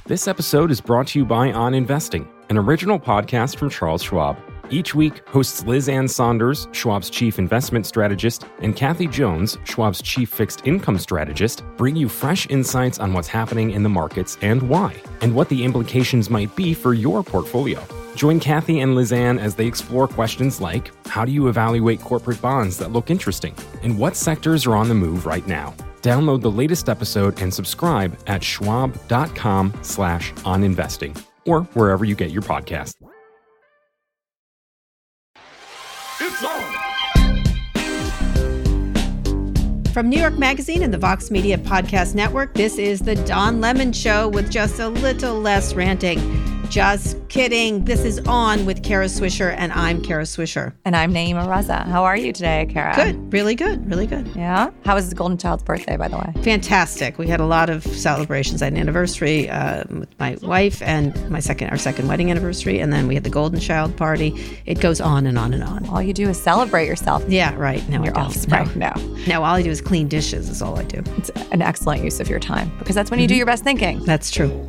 This episode is brought to you by On Investing, an original podcast from Charles Schwab. Each week, hosts Liz Ann Saunders, Schwab's chief investment strategist, and Kathy Jones, Schwab's chief fixed income strategist, bring you fresh insights on what's happening in the markets and why, and what the implications might be for your portfolio. Join Kathy and Liz Ann as they explore questions like, how do you evaluate corporate bonds that look interesting? And what sectors are on the move right now? Download the latest episode and subscribe at schwab.com/oninvesting or wherever you get your podcast. It's on! From New York Magazine and the Vox Media Podcast Network, this is The Don Lemon Show with just a little less ranting. Just kidding. This is On with Kara Swisher, and I'm Kara Swisher. And I'm Naima Raza. How are you today, Kara? Good. Really good. Really good. Yeah? How was the Golden Child's birthday, by the way? Fantastic. We had a lot of celebrations. I had an anniversary with my wife and our second wedding anniversary, and then we had the Golden Child party. It goes on and on and on. All you do is celebrate yourself. Yeah, right. No, your offspring. No. No, all I do is clean dishes is all I do. It's an excellent use of your time because that's when you do your best thinking. That's true.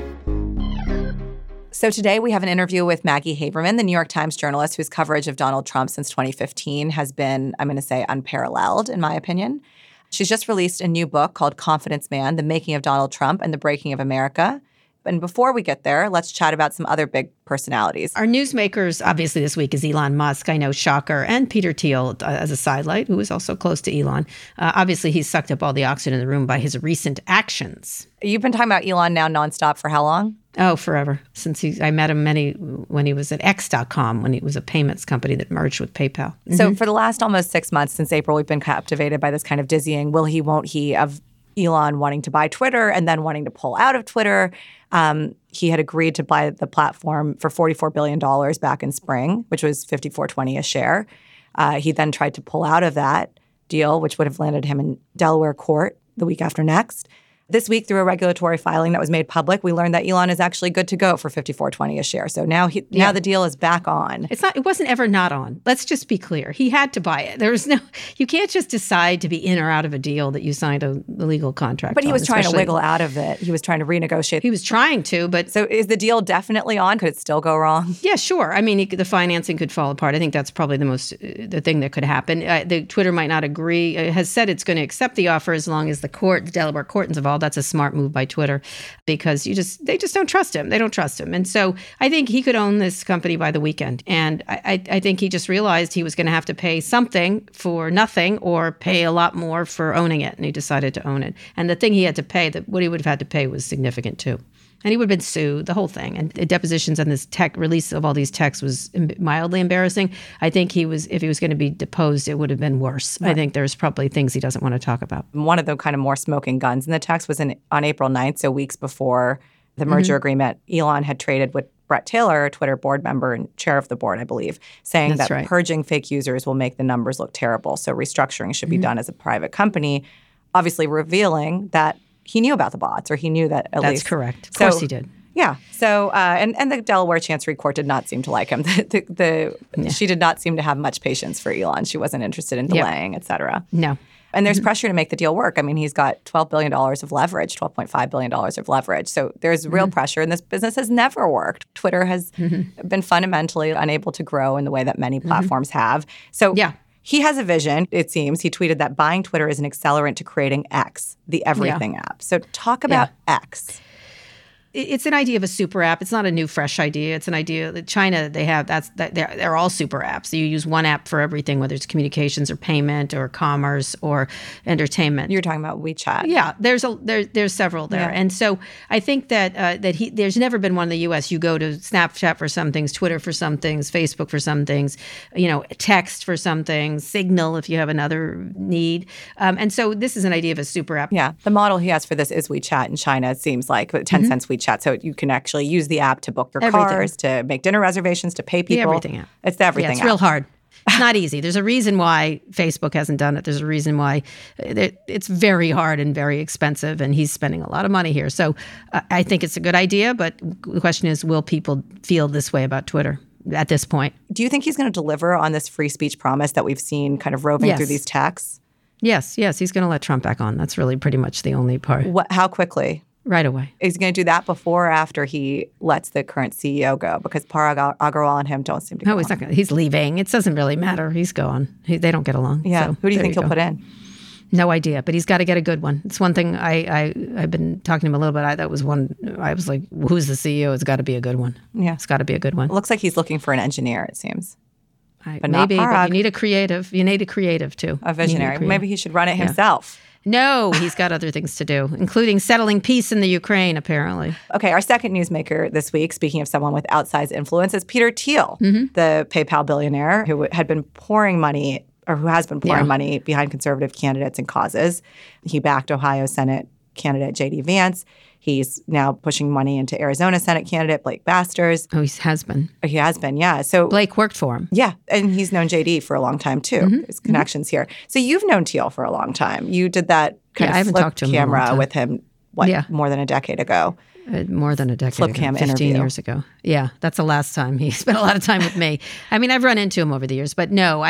So today we have an interview with Maggie Haberman, the New York Times journalist whose coverage of Donald Trump since 2015 has been, I'm going to say, unparalleled, in my opinion. She's just released a new book called Confidence Man, The Making of Donald Trump and the Breaking of America. And before we get there, let's chat about some other big personalities. Our newsmakers, obviously, this week is Elon Musk, I know, shocker, and Peter Thiel as a sidelight, who is also close to Elon. Obviously, he's sucked up all the oxygen in the room by his recent actions. You've been talking about Elon now nonstop for how long? Oh, forever. Since I met him when he was at X.com, when it was a payments company that merged with PayPal. Mm-hmm. So for the last almost 6 months since April, we've been captivated by this kind of dizzying will he, won't he of Elon wanting to buy Twitter and then wanting to pull out of Twitter. He had agreed to buy the platform for $44 billion back in spring, which was $54.20 a share. He then tried to pull out of that deal, which would have landed him in Delaware court the week after next. This week, through a regulatory filing that was made public, we learned that Elon is actually good to go for $54.20 a share. So now the deal is back on. It wasn't ever not on. Let's just be clear. He had to buy it. You can't just decide to be in or out of a deal that you signed a legal contract. But he was trying to wiggle out of it. He was trying to renegotiate. He was trying to, but so is the deal definitely on? Could it still go wrong? Yeah, sure. I mean, the financing could fall apart. I think that's probably the thing that could happen. The Twitter might not agree. It has said it's going to accept the offer as long as the Delaware court is involved. That's a smart move by Twitter because they just don't trust him. They don't trust him. And so I think he could own this company by the weekend. And I think he just realized he was going to have to pay something for nothing or pay a lot more for owning it. And he decided to own it. And the thing he had to pay, what he would have had to pay was significant too. And he would have been sued, the whole thing. And the depositions and this release of all these texts was mildly embarrassing. I think if he was going to be deposed, it would have been worse. Right. I think there's probably things he doesn't want to talk about. One of the kind of more smoking guns in the text was on April 9th, so weeks before the merger agreement. Elon had traded with Brett Taylor, a Twitter board member and chair of the board, I believe, saying that purging fake users will make the numbers look terrible. So restructuring should be done as a private company, obviously revealing that he knew about the bots, or he knew that at least. That's correct. Of course he did. Yeah. So, and the Delaware Chancery Court did not seem to like him. She did not seem to have much patience for Elon. She wasn't interested in delaying, et cetera. No. And there's pressure to make the deal work. I mean, he's got $12 billion of leverage, $12.5 billion of leverage. So there's real pressure, and this business has never worked. Twitter has been fundamentally unable to grow in the way that many platforms have. So he has a vision, it seems. He tweeted that buying Twitter is an accelerant to creating X, the everything app. So talk about X. It's an idea of a super app. It's not a new, fresh idea. It's an idea that China, they're all super apps. You use one app for everything, whether it's communications or payment or commerce or entertainment. You're talking about WeChat. Yeah, there's several there. Yeah. And so I think that there's never been one in the U.S. You go to Snapchat for some things, Twitter for some things, Facebook for some things, text for some things, Signal if you have another need. And so this is an idea of a super app. Yeah, the model he has for this is WeChat in China, it seems like, 10 cents WeChat. So you can actually use the app to book your cars, to make dinner reservations, to pay people. The everything app. It's the everything app. It's real hard. It's not easy. There's a reason why Facebook hasn't done it. There's a reason why it's very hard and very expensive, and he's spending a lot of money here. So I think it's a good idea, but the question is, will people feel this way about Twitter at this point? Do you think he's going to deliver on this free speech promise that we've seen kind of roving through these texts? Yes, he's going to let Trump back on. That's really pretty much the only part. How quickly? right away. Is he going to do that before or after he lets the current CEO go? Because Parag Agrawal and him don't seem to go. No, he's not going. He's leaving. It doesn't really matter. He's gone. They don't get along. Yeah. So who do you think he'll go. put in? No idea, but he's got to get a good one. It's one thing I've been talking to him a little bit. I was like, who's the CEO? It's got to be a good one. Yeah. It's got to be a good one. It looks like he's looking for an engineer, it seems. But maybe, but you need a creative. You need a creative too. A visionary. Maybe he should run it himself. No, he's got other things to do, including settling peace in the Ukraine, apparently. Okay, our second newsmaker this week, speaking of someone with outsized influence, is Peter Thiel, the PayPal billionaire who had been pouring money, or who has been pouring money behind conservative candidates and causes. He backed Ohio Senate candidate J.D. Vance. He's now pushing money into Arizona Senate candidate Blake Basters. Oh, he has been. He has been, yeah. So Blake worked for him. Yeah, and he's known JD for a long time too. His connections here. So you've known Thiel for a long time. You did that kind of flip camera with him, more than a decade ago? More than a decade Flip ago, cam 15 interview. years ago. Yeah, that's the last time he spent a lot of time with me. I mean, I've run into him over the years, but no,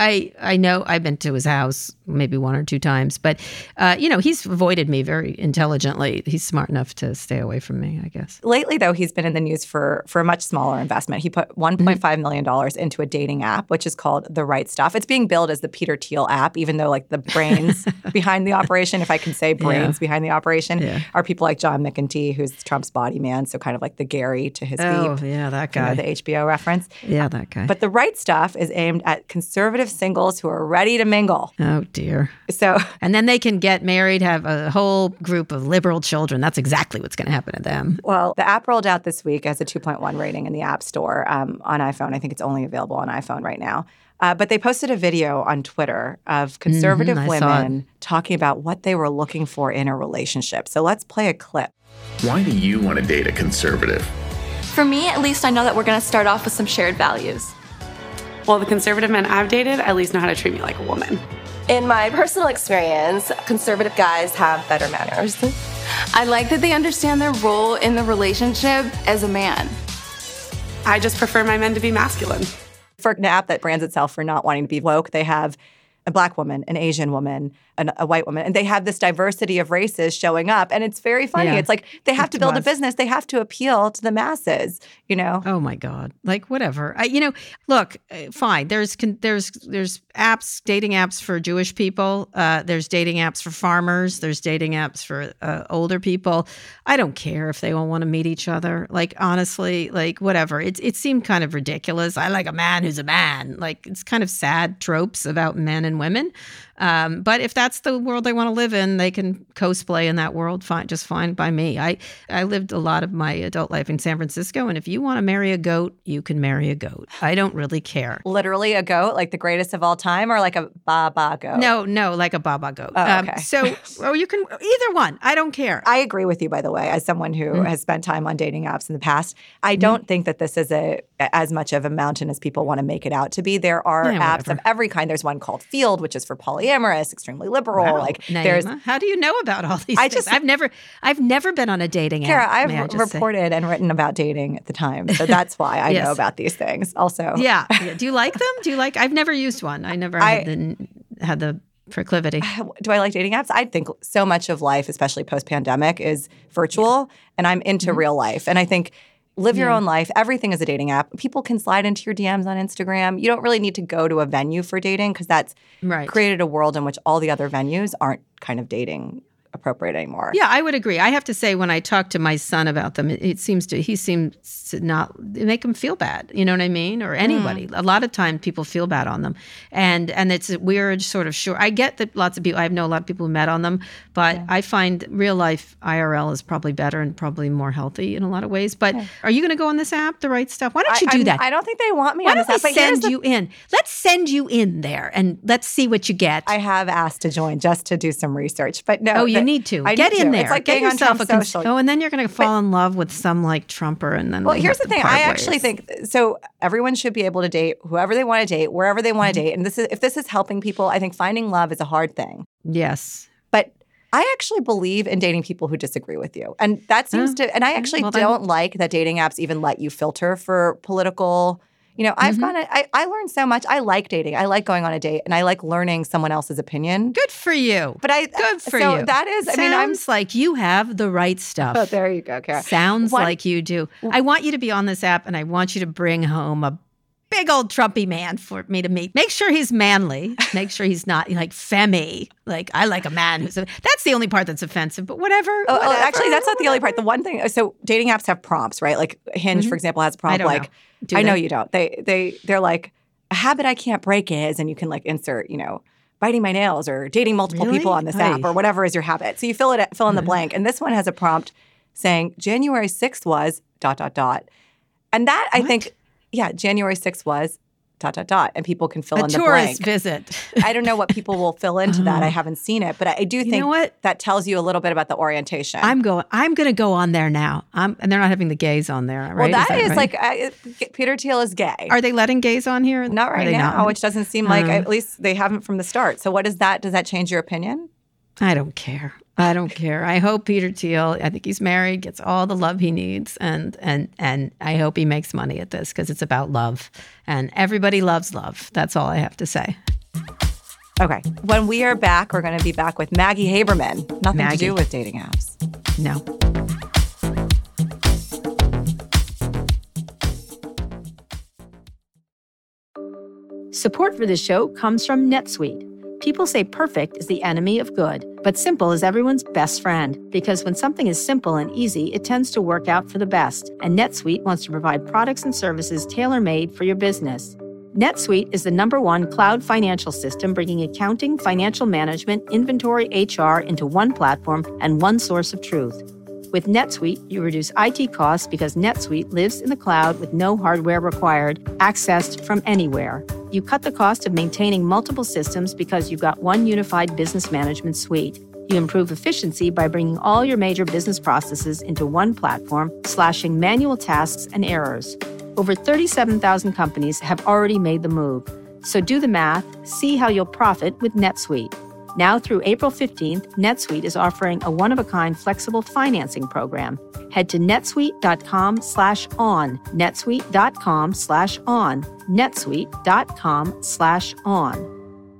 I know I've been to his house maybe one or two times, but he's avoided me very intelligently. He's smart enough to stay away from me, I guess. Lately, though, he's been in the news for a much smaller investment. He put $1.5 million into a dating app, which is called The Right Stuff. It's being billed as the Peter Thiel app, even though like the brains behind the operation, if I can say brains behind the operation, are people like John McEntee, who's Trump's body man, so kind of like the Gary to his Oh, Veep. yeah, that guy. The HBO reference. Yeah, that guy. But The Right Stuff is aimed at conservative singles who are ready to mingle. Oh, dear. So, and then they can get married, have a whole group of liberal children. That's exactly what's going to happen to them. Well, the app rolled out this week as a 2.1 rating in the App Store on iPhone. I think it's only available on iPhone right now. But they posted a video on Twitter of conservative women talking about what they were looking for in a relationship. So let's play a clip. Why do you want to date a conservative? For me, at least I know that we're going to start off with some shared values. Well, the conservative men I've dated at least know how to treat me like a woman. In my personal experience, conservative guys have better manners. I like that they understand their role in the relationship as a man. I just prefer my men to be masculine. For an app that brands itself for not wanting to be woke, they have a Black woman, an Asian woman, a white woman, and they have this diversity of races showing up, and it's very funny. Yeah, it's like they have to build a business. They have to appeal to the masses, you know? Oh, my God. Like, whatever. Look, fine. There's apps, dating apps for Jewish people. There's dating apps for farmers. There's dating apps for older people. I don't care if they all want to meet each other. Like, honestly, like, whatever. It seemed kind of ridiculous. I like a man who's a man. Like, it's kind of sad tropes about men and women. But if that's the world they want to live in, they can cosplay in that world. Fine, just fine by me. I lived a lot of my adult life in San Francisco, and if you want to marry a goat, you can marry a goat. I don't really care. Literally a goat, like the greatest of all time, or like a baba goat? No, like a baba goat. Oh, okay. You can either one. I don't care. I agree with you, by the way, as someone who has spent time on dating apps in the past. I don't think that this is as much of a mountain as people want to make it out to be. There are apps of every kind. There's one called Field, which is for polyamorous, extremely liberal. Wow. Like Naima, there's, how do you know about all these things? I've never been on a dating Kara, app. I've reported and written about dating at the time, so that's why I know about these things. Also, yeah. Do you like them? I've never used one. I never had the proclivity. Do I like dating apps? I think so much of life, especially post-pandemic, is virtual, and I'm into real life. And I think live your own life. Everything is a dating app. People can slide into your DMs on Instagram. You don't really need to go to a venue for dating because that's created a world in which all the other venues aren't kind of dating appropriate anymore. Yeah, I would agree. I have to say, when I talk to my son about them, he seems to not make him feel bad. You know what I mean? Or anybody. A lot of times people feel bad on them. And it's a weird sort of I get that lots of people, I know a lot of people who met on them, but I find real life IRL is probably better and probably more healthy in a lot of ways. But are you going to go on this app, The Right Stuff? Why don't you do that? I don't think they want me on this app. Why don't we send you in? Let's send you in there and let's see what you get. I have asked to join just to do some research, but no. Oh, you need to. Get in there. It's like get yourself on Trump social. And then you're going to fall in love with some like Trumper, and then. Well, here's the thing. I actually think so. Everyone should be able to date whoever they want to date, wherever they want to date, and if this is helping people, I think finding love is a hard thing. Yes, but I actually believe in dating people who disagree with you, and that seems to. And I actually don't like that dating apps even let you filter for political I've I learned so much. I like dating. I like going on a date, and I like learning someone else's opinion. Good for you. But Good for so you. that is, Sounds like you have the right stuff. Oh, there you go, Kara. Sounds like you do. I want you to be on this app, and I want you to bring home a big old Trumpy man for me to meet. Make sure he's manly. Make sure he's not like femmy. Like, I like a man who's that's the only part that's offensive, but whatever. Actually, that's not the only part. The one thing, so dating apps have prompts, right? Like Hinge, for example, has a prompt like, I know you don't. They're like, a habit I can't break is, and you can like insert, biting my nails or dating multiple people on this app or whatever is your habit. So you fill in the blank. And this one has a prompt saying January 6th was ... And that I think, January 6th was ... And people can fill in the blank. A tourist visit. I don't know what people will fill into that. I haven't seen it, but I do think that tells you a little bit about the orientation. I'm going to go on there now. And they're not having the gays on there, right? Well, that is right? Like Peter Thiel is gay. Are they letting gays on here? Not right now, which doesn't seem like, at least they haven't from the start. So what is that? Does that change your opinion? I don't care. I hope Peter Thiel, I think he's married, gets all the love he needs. And I hope he makes money at this because it's about love. And everybody loves love. That's all I have to say. Okay. When we are back, we're going to be back with Maggie Haberman. Nothing to do with dating apps. No. Support for this show comes from NetSuite. People say perfect is the enemy of good, but simple is everyone's best friend. Because when something is simple and easy, it tends to work out for the best. And NetSuite wants to provide products and services tailor-made for your business. NetSuite is the #1 cloud financial system, bringing accounting, financial management, inventory, HR into one platform and one source of truth. With NetSuite, you reduce IT costs because NetSuite lives in the cloud with no hardware required, accessed from anywhere. You cut the cost of maintaining multiple systems because you've got one unified business management suite. You improve efficiency by bringing all your major business processes into one platform, slashing manual tasks and errors. Over 37,000 companies have already made the move. So do the math, see how you'll profit with NetSuite. Now through April 15th, NetSuite is offering a one-of-a-kind flexible financing program. Head to netsuite.com/on, netsuite.com/on, netsuite.com/on.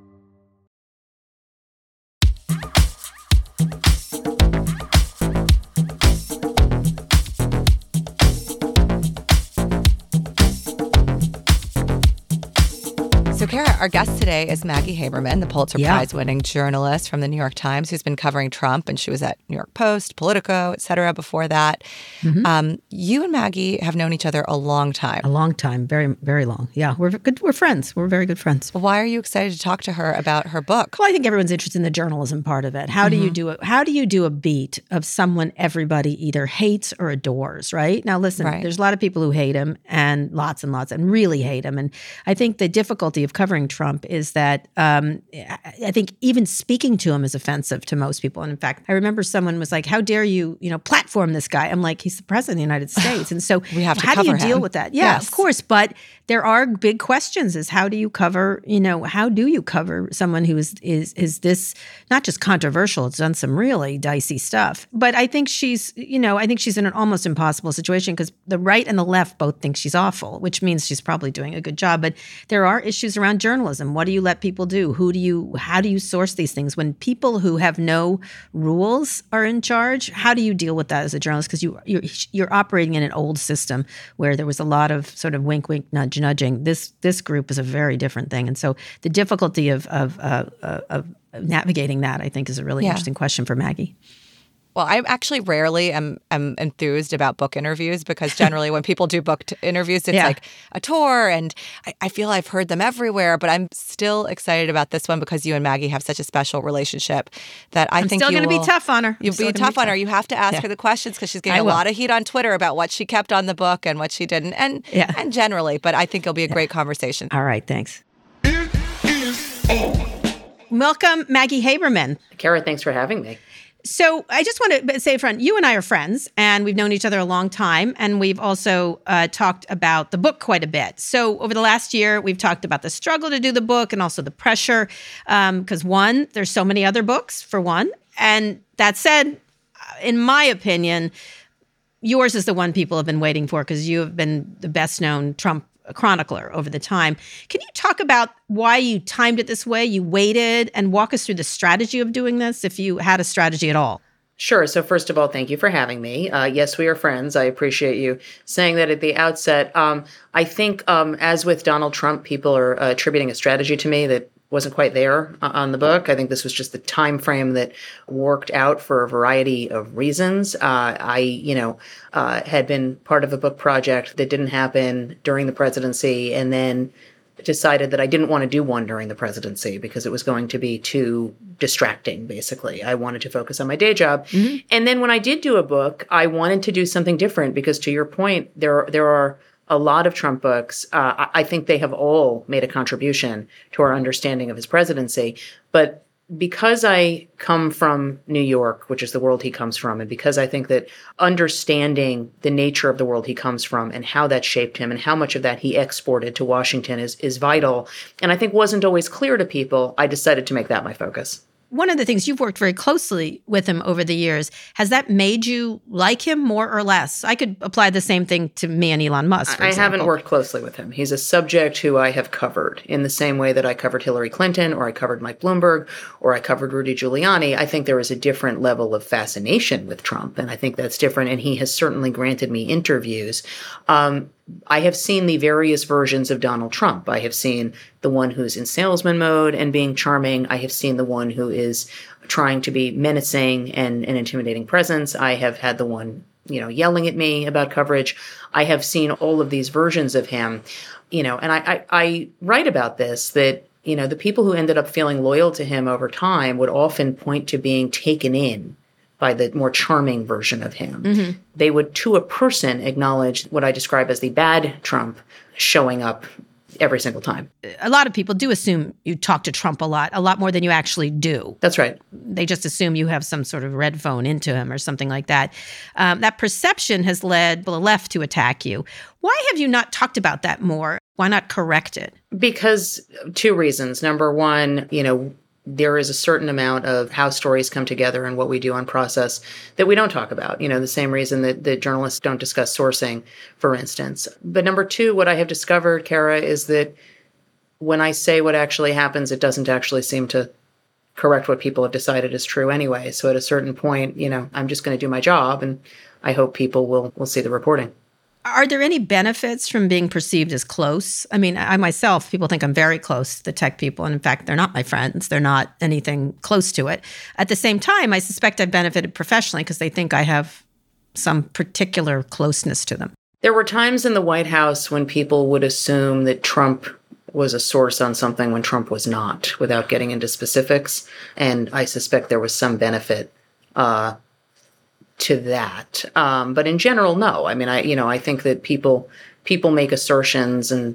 So, Kara, our guest today is Maggie Haberman, the Pulitzer Prize-winning journalist from the New York Times, who's been covering Trump, and she was at New York Post, Politico, et cetera, before that. You and Maggie have known each other a long time. A long time, very, very long. Yeah, we're good. We're friends. We're very good friends. Why are you excited to talk to her about her book? Well, I think everyone's interested in the journalism part of it. How do you do it? How do you do a beat of someone everybody either hates or adores? Right now, listen. There's a lot of people who hate him, and lots and really hate him. And I think the difficulty of covering Trump is that I think even speaking to him is offensive to most people. And in fact, I remember someone was like, "How dare you, platform this guy?" I'm like, "He's the president of the United States," and so we have to how cover do you deal him. with that? Yeah, of course. But there are big questions: is how do you cover? How do you cover someone who is this not just controversial? It's done some really dicey stuff. But I think she's in an almost impossible situation because the right and the left both think she's awful, which means she's probably doing a good job. But there are issues around journalism. What do you let people do? How do you source these things? When people who have no rules are in charge, how do you deal with that as a journalist? Because you're operating in an old system where there was a lot of sort of wink, wink, nudge, nudging. This group is a very different thing. And so the difficulty of navigating that, I think, is a really interesting question for Maggie. Well, I actually rarely am enthused about book interviews because generally when people do book interviews, it's like a tour and I feel I've heard them everywhere, but I'm still excited about this one because you and Maggie have such a special relationship that I think still going to be tough on her. You'll be tough on her. You have to ask her the questions because she's getting a lot of heat on Twitter about what she kept on the book and what she didn't and generally, but I think it'll be a great conversation. All right, thanks. Welcome, Maggie Haberman. Kara, thanks for having me. So I just want to say, friend, you and I are friends, and we've known each other a long time, and we've also talked about the book quite a bit. So over the last year, we've talked about the struggle to do the book and also the pressure, because one, there's so many other books, for one. And that said, in my opinion, yours is the one people have been waiting for because you have been the best-known Trump chronicler over the time. Can you talk about why you timed it this way? You waited, and walk us through the strategy of doing this, if you had a strategy at all. Sure. So first of all, thank you for having me. Yes, we are friends. I appreciate you saying that at the outset. I think, as with Donald Trump, people are attributing a strategy to me that wasn't quite there on the book. I think this was just the time frame that worked out for a variety of reasons. I had been part of a book project that didn't happen during the presidency, and then decided that I didn't want to do one during the presidency because it was going to be too distracting, basically. I wanted to focus on my day job. Mm-hmm. And then when I did do a book, I wanted to do something different because, to your point, there are a lot of Trump books. I think they have all made a contribution to our understanding of his presidency. But because I come from New York, which is the world he comes from, and because I think that understanding the nature of the world he comes from and how that shaped him and how much of that he exported to Washington is vital, and I think wasn't always clear to people, I decided to make that my focus. One of the things, you've worked very closely with him over the years. Has that made you like him more or less? I could apply the same thing to me and Elon Musk, for example. Haven't worked closely with him. He's a subject who I have covered in the same way that I covered Hillary Clinton, or I covered Mike Bloomberg, or I covered Rudy Giuliani. I think there is a different level of fascination with Trump, and I think that's different, and he has certainly granted me interviews. I have seen the various versions of Donald Trump. I have seen the one who's in salesman mode and being charming. I have seen the one who is trying to be menacing and an intimidating presence. I have had the one, yelling at me about coverage. I have seen all of these versions of him, and I write about this, that, the people who ended up feeling loyal to him over time would often point to being taken in by the more charming version of him. Mm-hmm. They would, to a person, acknowledge what I describe as the bad Trump showing up every single time. A lot of people do assume you talk to Trump a lot more than you actually do. That's right. They just assume you have some sort of red phone into him or something like that. That perception has led the left to attack you. Why have you not talked about that more? Why not correct it? Because two reasons. Number one, there is a certain amount of how stories come together and what we do on process that we don't talk about. The same reason that journalists don't discuss sourcing, for instance. But number two, what I have discovered, Kara, is that when I say what actually happens, it doesn't actually seem to correct what people have decided is true anyway. So at a certain point, I'm just going to do my job, and I hope people will see the reporting. Are there any benefits from being perceived as close? I mean, I myself, people think I'm very close to the tech people. And in fact, they're not my friends. They're not anything close to it. At the same time, I suspect I've benefited professionally because they think I have some particular closeness to them. There were times in the White House when people would assume that Trump was a source on something when Trump was not, without getting into specifics. And I suspect there was some benefit to that. But in general, no. I mean, I think that people make assertions, and,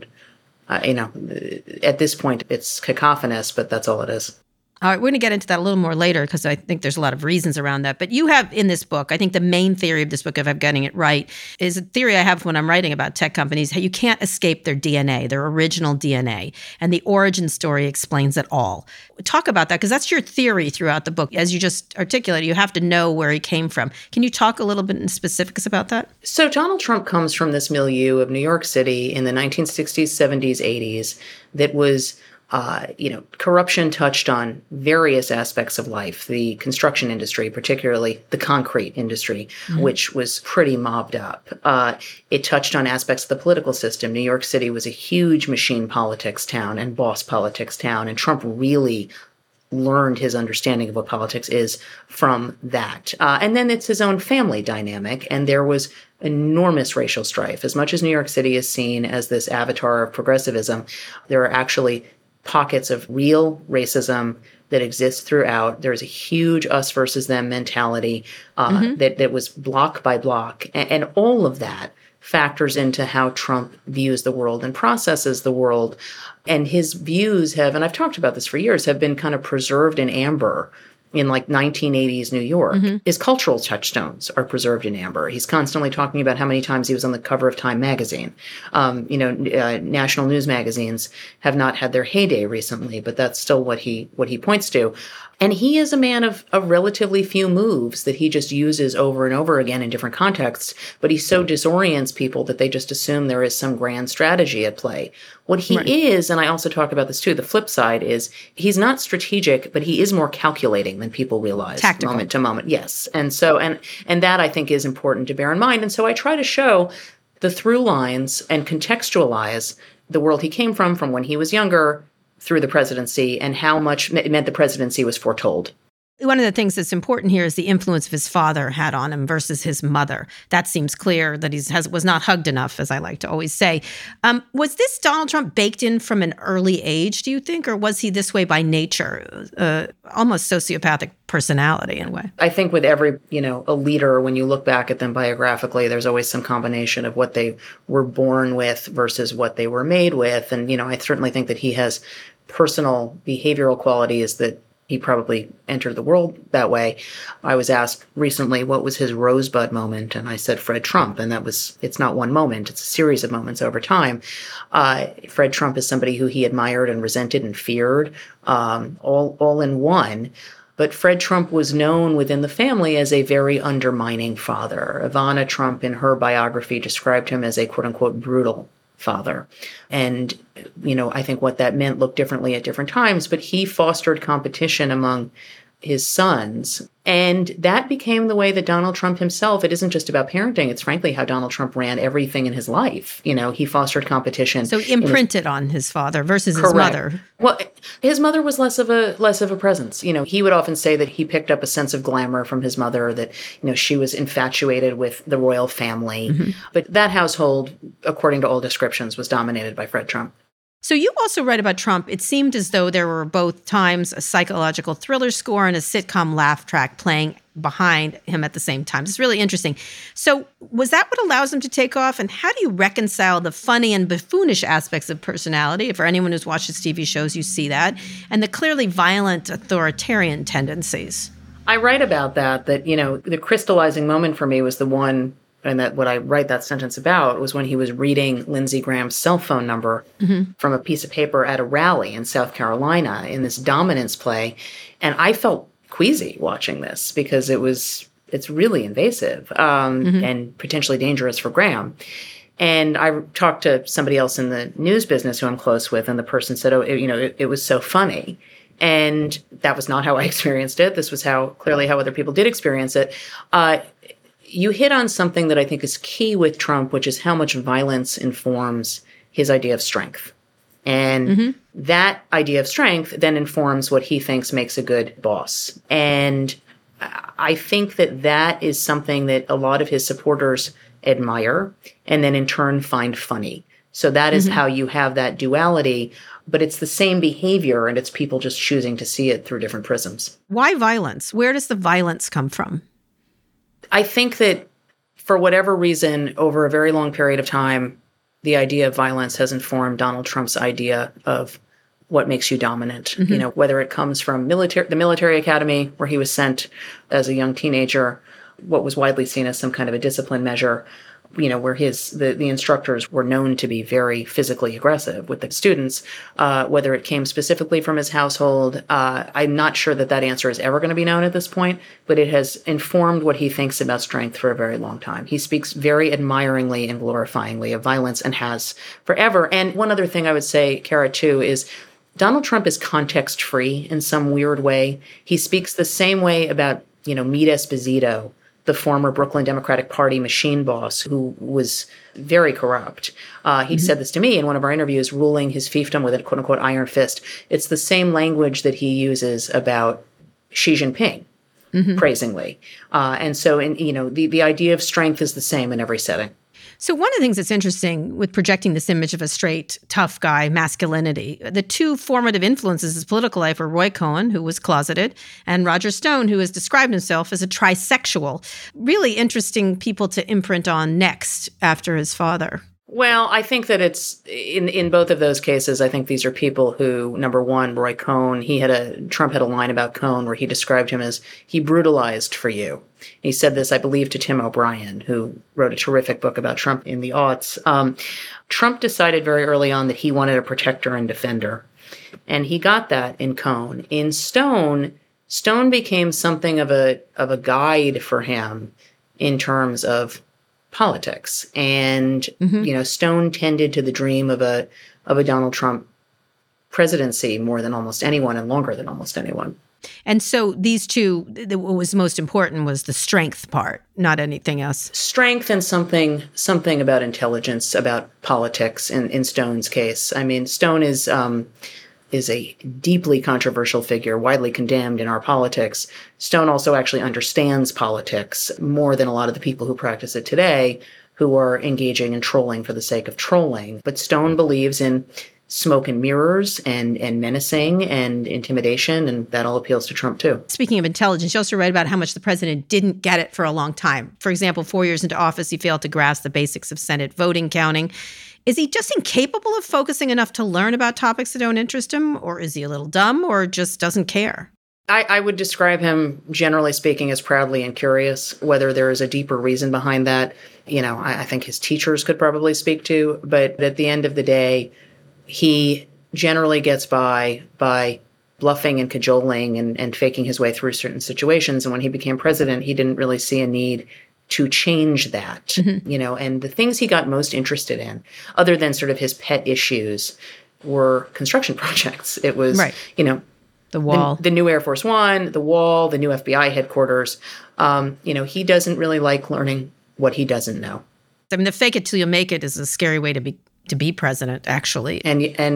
at this point it's cacophonous, but that's all it is. All right, we're going to get into that a little more later because I think there's a lot of reasons around that. But you have in this book, I think the main theory of this book, if I'm getting it right, is a theory I have when I'm writing about tech companies. How you can't escape their DNA, their original DNA. And the origin story explains it all. Talk about that, because that's your theory throughout the book. As you just articulated, you have to know where he came from. Can you talk a little bit in specifics about that? So Donald Trump comes from this milieu of New York City in the 1960s, 70s, 80s that was corruption touched on various aspects of life. The construction industry, particularly the concrete industry, mm-hmm. which was pretty mobbed up. It touched on aspects of the political system. New York City was a huge machine politics town and boss politics town, and Trump really learned his understanding of what politics is from that. And then it's his own family dynamic, and there was enormous racial strife. As much as New York City is seen as this avatar of progressivism, there are actually pockets of real racism that exist throughout. There's a huge us versus them mentality mm-hmm. that was block by block. And all of that factors into how Trump views the world and processes the world. And his views have, and I've talked about this for years, have been kind of preserved in amber in like 1980s New York. Mm-hmm. His cultural touchstones are preserved in amber. He's constantly talking about how many times he was on the cover of Time magazine. National news magazines have not had their heyday recently, but that's still what he points to. And he is a man of relatively few moves that he just uses over and over again in different contexts, but he so disorients people that they just assume there is some grand strategy at play. What he is, and I also talk about this too, the flip side is he's not strategic, but he is more calculating than people realize. Tactical. Moment to moment. Yes. And so, and that I think is important to bear in mind. And so I try to show the through lines and contextualize the world he came from when he was younger, through the presidency, and how much it meant the presidency was foretold. One of the things that's important here is the influence his father had on him versus his mother. That seems clear that he was not hugged enough, as I like to always say. Was this Donald Trump baked in from an early age, do you think, or was he this way by nature? Almost sociopathic personality in a way. I think with every, a leader, when you look back at them biographically, there's always some combination of what they were born with versus what they were made with. And, I certainly think that he has personal behavioral qualities that he probably entered the world that way. I was asked recently what was his rosebud moment, and I said Fred Trump, and it's not one moment, it's a series of moments over time. Fred Trump is somebody who he admired and resented and feared, all in one. But Fred Trump was known within the family as a very undermining father. Ivana Trump, in her biography, described him as a quote-unquote brutal father. And, I think what that meant looked differently at different times, but he fostered competition among his sons. And that became the way that Donald Trump himself, it isn't just about parenting, it's frankly how Donald Trump ran everything in his life. He fostered competition. So he imprinted on his father versus his mother. Well, his mother was less of a presence. He would often say that he picked up a sense of glamour from his mother, that, she was infatuated with the royal family. Mm-hmm. But that household, according to all descriptions, was dominated by Fred Trump. So you also write about Trump. It seemed as though there were both times a psychological thriller score and a sitcom laugh track playing behind him at the same time. It's really interesting. So was that what allows him to take off? And how do you reconcile the funny and buffoonish aspects of personality? For anyone who's watched his TV shows, you see that. And the clearly violent authoritarian tendencies. I write about that, the crystallizing moment for me was the one, and that what I write that sentence about was when he was reading Lindsey Graham's cell phone number from a piece of paper at a rally in South Carolina in this dominance play. And I felt queasy watching this because it's really invasive and potentially dangerous for Graham. And I talked to somebody else in the news business who I'm close with, and the person said, it was so funny. And that was not how I experienced it. This was clearly how other people did experience it. You hit on something that I think is key with Trump, which is how much violence informs his idea of strength. And that idea of strength then informs what he thinks makes a good boss. And I think that is something that a lot of his supporters admire and then in turn find funny. So that is how you have that duality, but it's the same behavior and it's people just choosing to see it through different prisms. Why violence? Where does the violence come from? I think that for whatever reason, over a very long period of time, the idea of violence has informed Donald Trump's idea of what makes you dominant. Whether it comes from the military academy, where he was sent as a young teenager, what was widely seen as some kind of a discipline measure, where the instructors were known to be very physically aggressive with the students, whether it came specifically from his household. I'm not sure that answer is ever going to be known at this point, but it has informed what he thinks about strength for a very long time. He speaks very admiringly and glorifyingly of violence and has forever. And one other thing I would say, Kara, too, is Donald Trump is context-free in some weird way. He speaks the same way about, Meade Esposito, the former Brooklyn Democratic Party machine boss who was very corrupt. He said this to me in one of our interviews, ruling his fiefdom with a quote-unquote iron fist. It's the same language that he uses about Xi Jinping, praisingly. And so, the idea of strength is the same in every setting. So one of the things that's interesting with projecting this image of a straight, tough guy, masculinity, the two formative influences in his political life were Roy Cohn, who was closeted, and Roger Stone, who has described himself as a trisexual. Really interesting people to imprint on next after his father. Well, I think that it's in both of those cases, I think these are people who, number one, Roy Cohn, Trump had a line about Cohn where he described him as, he brutalized for you. He said this, I believe, to Tim O'Brien, who wrote a terrific book about Trump in the aughts. Trump decided very early on that he wanted a protector and defender. And he got that in Cohn. In Stone, Stone became something of a guide for him in terms of politics. And, Stone tended to the dream of a Donald Trump presidency more than almost anyone and longer than almost anyone. And so these two, what was most important was the strength part, not anything else. Strength and something about intelligence, about politics in Stone's case. I mean, Stone is a deeply controversial figure, widely condemned in our politics. Stone also actually understands politics more than a lot of the people who practice it today, who are engaging in trolling for the sake of trolling. But Stone believes in smoke and mirrors and menacing and intimidation, and that all appeals to Trump too. Speaking of intelligence, you also write about how much the president didn't get it for a long time. For example, 4 years into office, he failed to grasp the basics of Senate voting counting. Is he just incapable of focusing enough to learn about topics that don't interest him, or is he a little dumb, or just doesn't care? I would describe him, generally speaking, as proudly incurious. Whether there is a deeper reason behind that, I think his teachers could probably speak to. But at the end of the day, he generally gets by bluffing and cajoling and faking his way through certain situations. And when he became president, he didn't really see a need to change that, and the things he got most interested in, other than sort of his pet issues, were construction projects. It was, the wall, the new Air Force One, the wall, the new FBI headquarters. He doesn't really like learning what he doesn't know. I mean, the fake it till you make it is a scary way to be president, actually.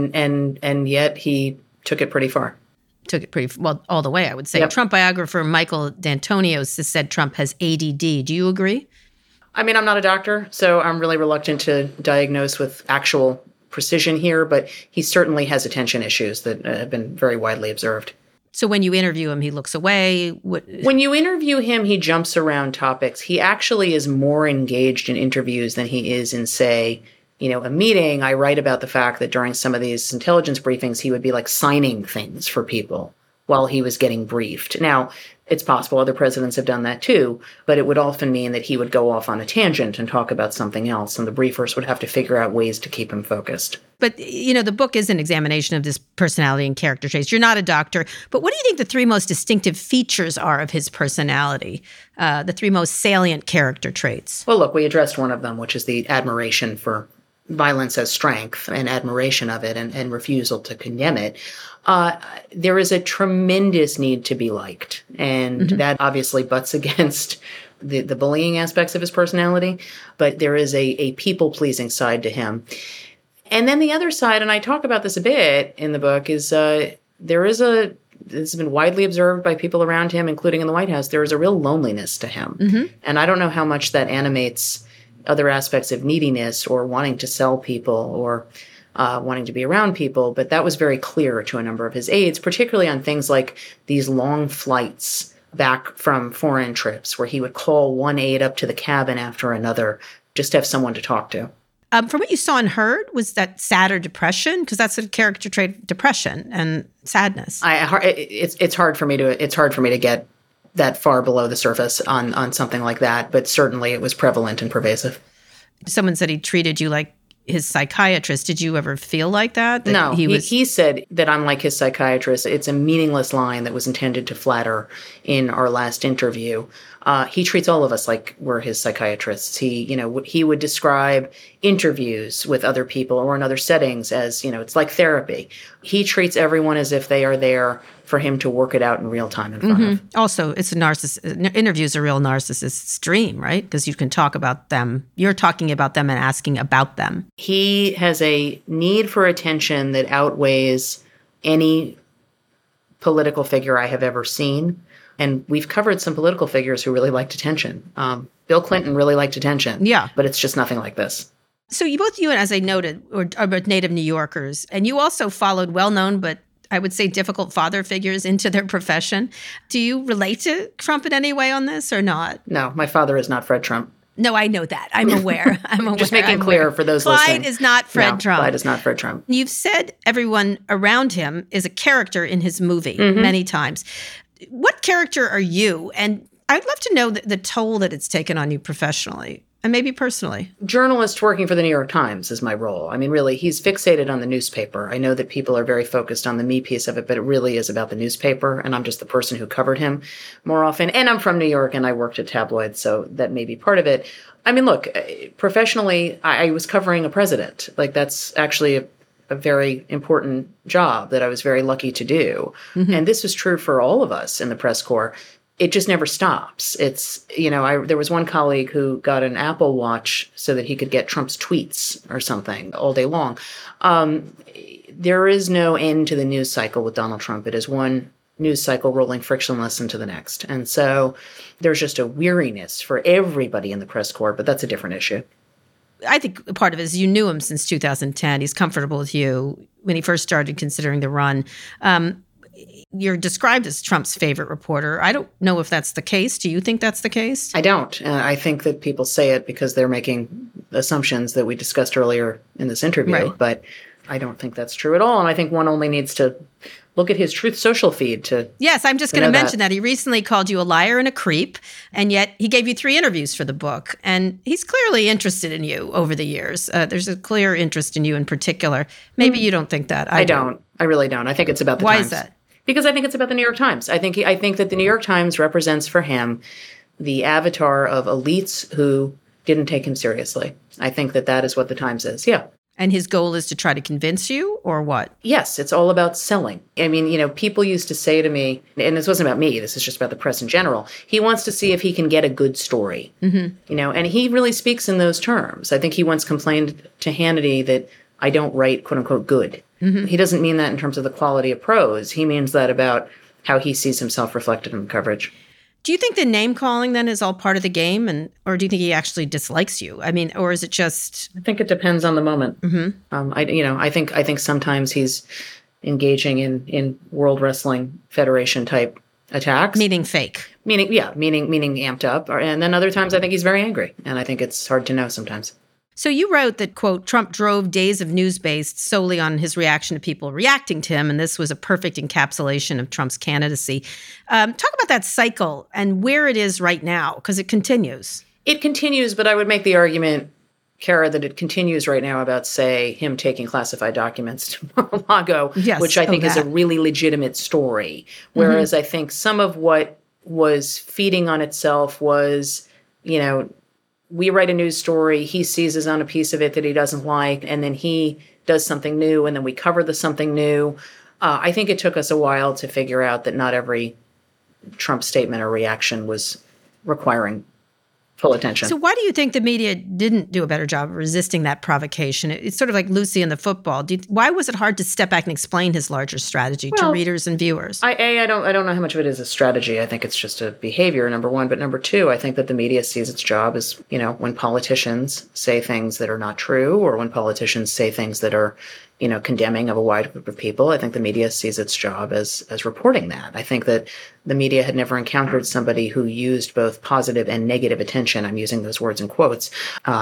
And yet he took it pretty far. Took it pretty well all the way, I would say. Yep. Trump biographer Michael D'Antonio said Trump has ADD. Do you agree? I mean, I'm not a doctor, so I'm really reluctant to diagnose with actual precision here, but he certainly has attention issues that have been very widely observed. So when you interview him, he looks away? When you interview him, he jumps around topics. He actually is more engaged in interviews than he is in, say, a meeting. I write about the fact that during some of these intelligence briefings, he would be like signing things for people while he was getting briefed. Now, it's possible other presidents have done that too, but it would often mean that he would go off on a tangent and talk about something else, and the briefers would have to figure out ways to keep him focused. But, the book is an examination of this personality and character traits. You're not a doctor, but what do you think the three most distinctive features are of his personality, the three most salient character traits? Well, look, we addressed one of them, which is the admiration for violence as strength and admiration of it and refusal to condemn it. There is a tremendous need to be liked. And that obviously butts against the bullying aspects of his personality. But there is a people-pleasing side to him. And then the other side, and I talk about this a bit in the book, is this has been widely observed by people around him, including in the White House, there is a real loneliness to him. And I don't know how much that animates other aspects of neediness or wanting to sell people or wanting to be around people, but that was very clear to a number of his aides, particularly on things like these long flights back from foreign trips where he would call one aide up to the cabin after another just to have someone to talk to. From what you saw and heard, was that sad or depression? Because that's a character trait, depression and sadness. It's hard for me to get that far below the surface on something like that, but certainly it was prevalent and pervasive. Someone said he treated you like his psychiatrist. Did you ever feel like that? No, he said that I'm like his psychiatrist. It's a meaningless line that was intended to flatter in our last interview. He treats all of us like we're his psychiatrists. He would describe interviews with other people or in other settings as, it's like therapy. He treats everyone as if they are there for him to work it out in real time in front of. Also, it's a narcissist. Interviews a real narcissist's dream, right? Because you can talk about them. You're talking about them and asking about them. He has a need for attention that outweighs any political figure I have ever seen. And we've covered some political figures who really liked attention. Bill Clinton really liked attention. Yeah. But it's just nothing like this. So you, as I noted, are native New Yorkers. And you also followed well-known, but I would say difficult father figures into their profession. Do you relate to Trump in any way on this or not? No, my father is not Fred Trump. No, I know that. I'm aware. Just making clear for those listening. Clyde is not Fred Trump. Clyde is not Fred Trump. You've said everyone around him is a character in his movie many times. What character are you? And I'd love to know the toll that it's taken on you professionally. and maybe personally? Journalist working for the New York Times is my role. I mean, really, he's fixated on the newspaper. I know that people are very focused on the me piece of it, but it really is about the newspaper, and I'm just the person who covered him more often. And I'm from New York, and I worked at tabloids, so that may be part of it. I mean, look, professionally, I was covering a president. Like, that's actually a very important job that I was very lucky to do. Mm-hmm. And this was true for all of us in the press corps. It just never stops. It's, there was one colleague who got an Apple Watch so that he could get Trump's tweets or something all day long. There is no end to the news cycle with Donald Trump. It is one news cycle rolling frictionless into the next. And so there's just a weariness for everybody in the press corps, but that's a different issue. I think part of it is you knew him since 2010. He's comfortable with you when he first started considering the run. You're described as Trump's favorite reporter. I don't know if that's the case. Do you think that's the case? I don't. I think that people say it because they're making assumptions that we discussed earlier in this interview. Right. But I don't think that's true at all. And I think one only needs to look at his Truth Social feed to. Yes, I'm just going to mention that. He recently called you a liar and a creep, and yet he gave you 3 interviews for the book. And he's clearly interested in you over the years. There's a clear interest in you in particular. Maybe you don't think that. I don't. I really don't. I think it's about the Why Times. Is that? Because I think it's about the New York Times. I think that the New York Times represents for him the avatar of elites who didn't take him seriously. I think that is what the Times is. Yeah. And his goal is to try to convince you, or what? Yes, it's all about selling. I mean, people used to say to me, and this wasn't about me, this is just about the press in general, he wants to see if he can get a good story. Mm-hmm. And he really speaks in those terms. I think he once complained to Hannity that I don't write, quote unquote, good. Mm-hmm. He doesn't mean that in terms of the quality of prose. He means that about how he sees himself reflected in the coverage. Do you think the name calling then is all part of the game, or do you think he actually dislikes you? I mean, or is it just? I think it depends on the moment. Mm-hmm. I think sometimes he's engaging in World Wrestling Federation type attacks, meaning fake, meaning amped up, and then other times I think he's very angry, and I think it's hard to know sometimes. So you wrote that, quote, Trump drove days of news based solely on his reaction to people reacting to him, and this was a perfect encapsulation of Trump's candidacy. Talk about that cycle and where it is right now, because it continues. It continues, but I would make the argument, Kara, that it continues right now about, say, him taking classified documents to Mar-a-Lago, yes, which I think is a really legitimate story. Whereas I think some of what was feeding on itself was, we write a news story, he seizes on a piece of it that he doesn't like, and then he does something new, and then we cover the something new. I think it took us a while to figure out that not every Trump statement or reaction was requiring full attention. So why do you think the media didn't do a better job of resisting that provocation? It's sort of like Lucy and the football. Why was it hard to step back and explain his larger strategy to readers and viewers? I don't know how much of it is a strategy. I think it's just a behavior, number one. But number two, I think that the media sees its job as, when politicians say things that are not true, or when politicians say things that are, condemning of a wide group of people. I think the media sees its job as reporting that. I think that the media had never encountered somebody who used both positive and negative attention, I'm using those words in quotes,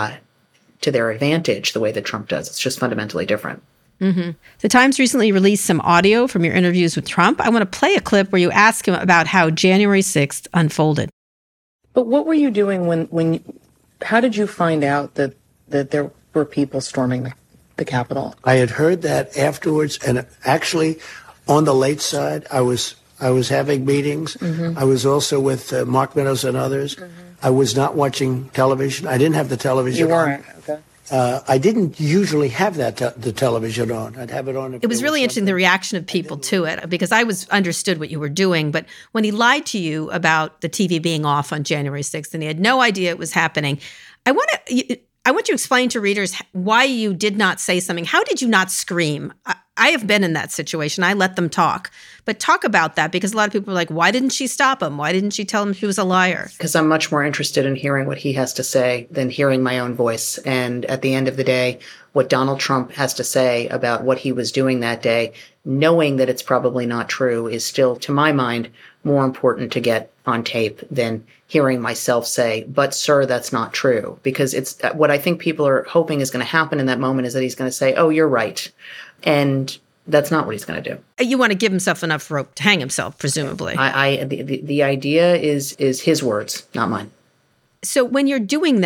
to their advantage the way that Trump does. It's just fundamentally different. Mm-hmm. The Times recently released some audio from your interviews with Trump. I want to play a clip where you ask him about how January 6th unfolded. But what were you doing how did you find out that there were people storming the Capitol? I had heard that afterwards, and actually on the late side, I was having meetings. Mm-hmm. I was also with Mark Meadows and others. Mm-hmm. I was not watching television. I didn't have the television on. You weren't, okay. I didn't usually have the television on. I'd have it on. It was really interesting, the reaction of people to it, because I understood what you were doing. But when he lied to you about the TV being off on January 6th and he had no idea it was happening, I want you to explain to readers why you did not say something. How did you not scream? I have been in that situation. I let them talk. But talk about that, because a lot of people are like, why didn't she stop him? Why didn't she tell him she was a liar? Because I'm much more interested in hearing what he has to say than hearing my own voice. And at the end of the day, what Donald Trump has to say about what he was doing that day, knowing that it's probably not true, is still, to my mind, more important to get on tape than hearing myself say, but sir, that's not true. Because it's what I think people are hoping is going to happen in that moment is that he's going to say, oh, you're right. And that's not what he's going to do. You want to give himself enough rope to hang himself, presumably. The idea is his words, not mine. So when you're doing that,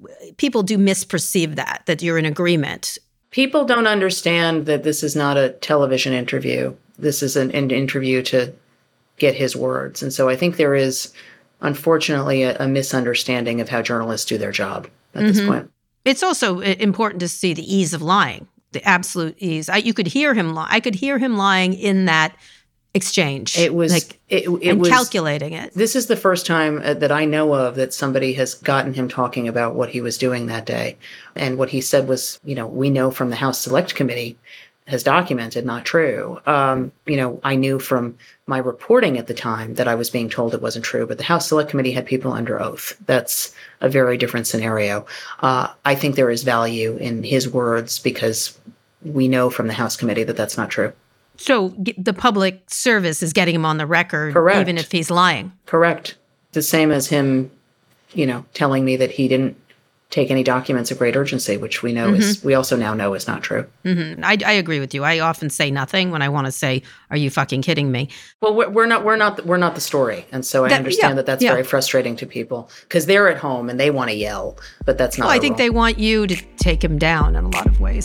people do misperceive that you're in agreement. People don't understand that this is not a television interview. This is an interview to get his words. And so I think there is, unfortunately, a misunderstanding of how journalists do their job at this point. It's also important to see the ease of lying, the absolute ease. You could hear him lie. I could hear him lying in that exchange. It was like it and was calculating it. This is the first time that I know of that somebody has gotten him talking about what he was doing that day. And what he said was, we know from the House Select Committee has documented, not true. I knew from my reporting at the time that I was being told it wasn't true, but the House Select Committee had people under oath. That's a very different scenario. I think there is value in his words because we know from the House Committee that that's not true. So the public service is getting him on the record, Correct. Even if he's lying. Correct. The same as him, telling me that he didn't take any documents of great urgency, which we know we also now know is not true. Mm-hmm. I agree with you. I often say nothing when I want to say, "Are you fucking kidding me?" Well, we're not the story, and so I understand that's very frustrating to people because they're at home and they want to yell, but that's not. Well, I think they want you to take him down in a lot of ways.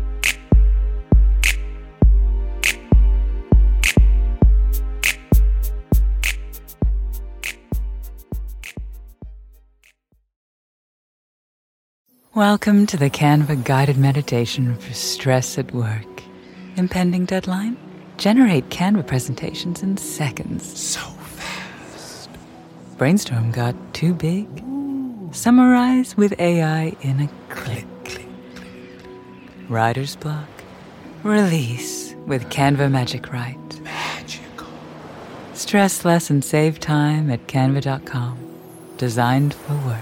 Welcome to the Canva guided meditation for stress at work. Impending deadline? Generate Canva presentations in seconds. So fast. Brainstorm got too big? Ooh. Summarize with AI in a click. Writer's block? Release with Canva Magic Write. Magical. Stress less and save time at canva.com. Designed for work.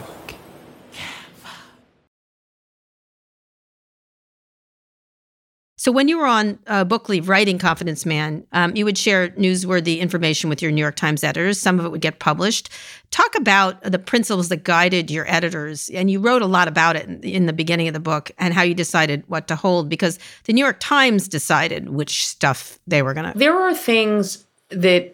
So when you were on book leave writing Confidence Man, you would share newsworthy information with your New York Times editors. Some of it would get published. Talk about the principles that guided your editors. And you wrote a lot about it in the beginning of the book and how you decided what to hold, because the New York Times decided which stuff they were going to. There are things the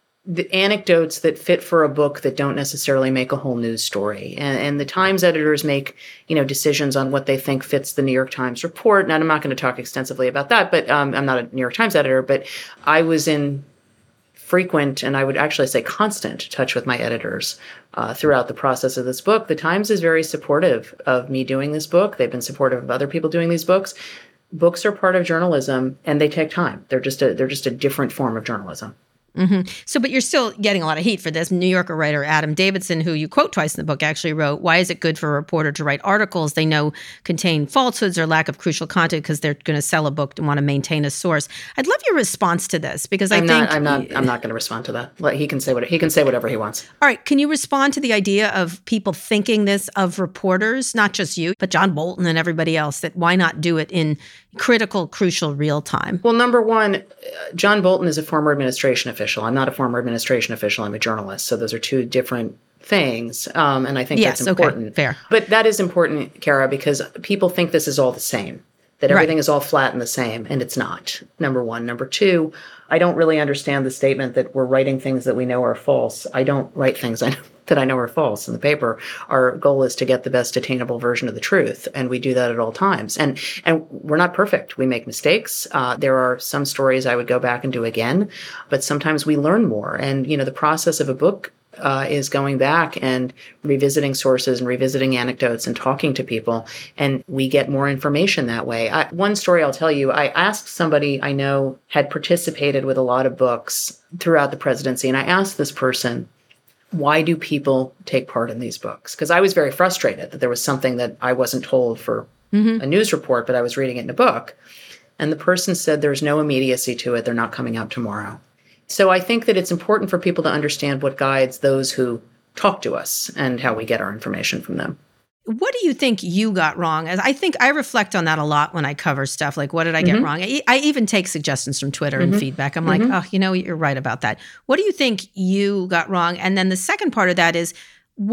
anecdotes that fit for a book that don't necessarily make a whole news story. And the Times editors make, decisions on what they think fits the New York Times report. And I'm not going to talk extensively about that, but I'm not a New York Times editor, but I was in frequent, and I would actually say constant, touch with my editors throughout the process of this book. The Times is very supportive of me doing this book. They've been supportive of other people doing these books. Books are part of journalism, and they take time. They're just a different form of journalism. Mm-hmm. So, but you're still getting a lot of heat for this. New Yorker writer Adam Davidson, who you quote twice in the book, actually wrote, "Why is it good for a reporter to write articles they know contain falsehoods or lack of crucial content because they're going to sell a book and want to maintain a source?" I'd love your response to this because I'm not going to respond to that. He can say whatever he wants. All right, can you respond to the idea of people thinking this of reporters, not just you, but John Bolton and everybody else? That why not do it in critical, crucial, real time? Well, number one, John Bolton is a former administration official. I'm not a former administration official. I'm a journalist. So those are two different things. And I think that's important. Okay, fair. But that is important, Kara, because people think this is all the same, that everything is all flat and the same, and it's not, number one. Number two, I don't really understand the statement that we're writing things that we know are false. I don't write things that I know are false in the paper. Our goal is to get the best attainable version of the truth, and we do that at all times. And we're not perfect. We make mistakes. There are some stories I would go back and do again, but sometimes we learn more. And, the process of a book is going back and revisiting sources and revisiting anecdotes and talking to people, and we get more information that way. One story I'll tell you, I asked somebody I know had participated with a lot of books throughout the presidency, and I asked this person, why do people take part in these books? Because I was very frustrated that there was something that I wasn't told for a news report, but I was reading it in a book. And the person said there's no immediacy to it. They're not coming out tomorrow. So I think that it's important for people to understand what guides those who talk to us and how we get our information from them. What do you think you got wrong? As I think I reflect on that a lot when I cover stuff. Like, what did I get wrong? I even take suggestions from Twitter and feedback. I'm like, oh, you're right about that. What do you think you got wrong? And then the second part of that is,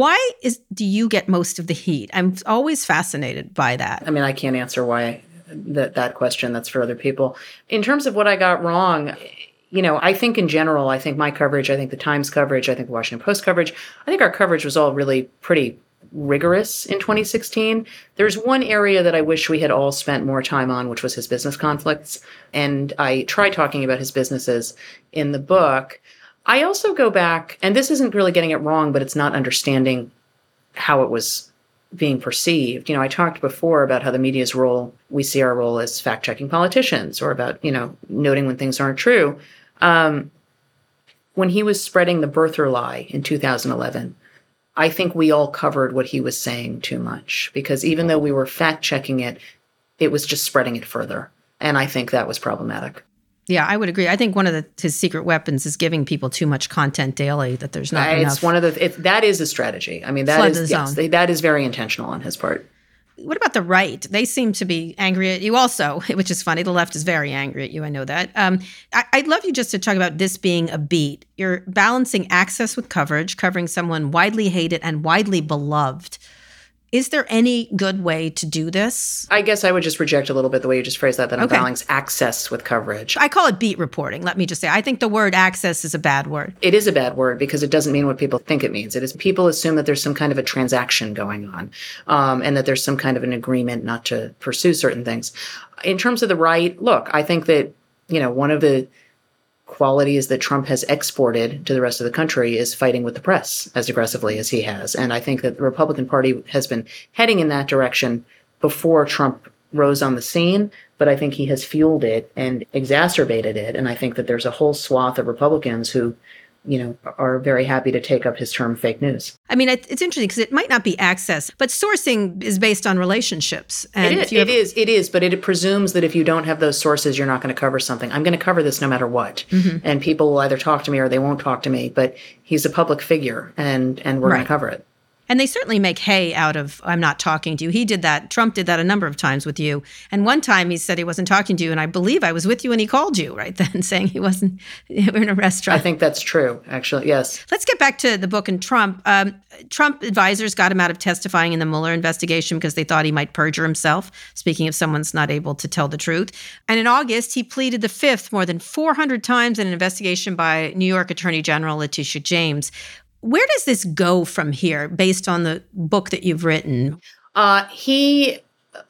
do you get most of the heat? I'm always fascinated by that. I mean, I can't answer why that question. That's for other people. In terms of what I got wrong, I think in general, I think my coverage, I think the Times coverage, I think the Washington Post coverage, I think our coverage was all really pretty rigorous in 2016. There's one area that I wish we had all spent more time on, which was his business conflicts. And I try talking about his businesses in the book. I also go back, and this isn't really getting it wrong, but it's not understanding how it was being perceived. I talked before about how the media's role, we see our role as fact-checking politicians, or about, noting when things aren't true. When he was spreading the birther lie in 2011, I think we all covered what he was saying too much, because even though we were fact-checking it, it was just spreading it further. And I think that was problematic. Yeah, I would agree. I think one of his secret weapons is giving people too much content daily, that there's not enough. It's one of that is a strategy. I mean, that is very intentional on his part. What about the right? They seem to be angry at you also, which is funny. The left is very angry at you. I know that. I'd love you just to talk about this being a beat. You're balancing access with coverage, covering someone widely hated and widely beloved. Is there any good way to do this? I guess I would just reject a little bit the way you just phrased that I'm balancing access with coverage. I call it beat reporting. Let me just say, I think the word access is a bad word. It is a bad word because it doesn't mean what people think it means. It is people assume that there's some kind of a transaction going on, and that there's some kind of an agreement not to pursue certain things. In terms of the right, look, I think that, one of the qualities that Trump has exported to the rest of the country is fighting with the press as aggressively as he has. And I think that the Republican Party has been heading in that direction before Trump rose on the scene, but I think he has fueled it and exacerbated it. And I think that there's a whole swath of Republicans who, are very happy to take up his term fake news. I mean, it's interesting because it might not be access, but sourcing is based on relationships. And it is, but it presumes that if you don't have those sources, you're not going to cover something. I'm going to cover this no matter what. Mm-hmm. And people will either talk to me or they won't talk to me, but he's a public figure and we're going to cover it. And they certainly make hay out of, I'm not talking to you. He did that. Trump did that a number of times with you. And one time he said he wasn't talking to you. And I believe I was with you when he called you right then, saying he wasn't, we were in a restaurant. I think that's true, actually. Yes. Let's get back to the book and Trump. Trump advisors got him out of testifying in the Mueller investigation because they thought he might perjure himself, speaking of someone's not able to tell the truth. And in August, he pleaded the fifth more than 400 times in an investigation by New York Attorney General Letitia James. Where does this go from here based on the book that you've written? He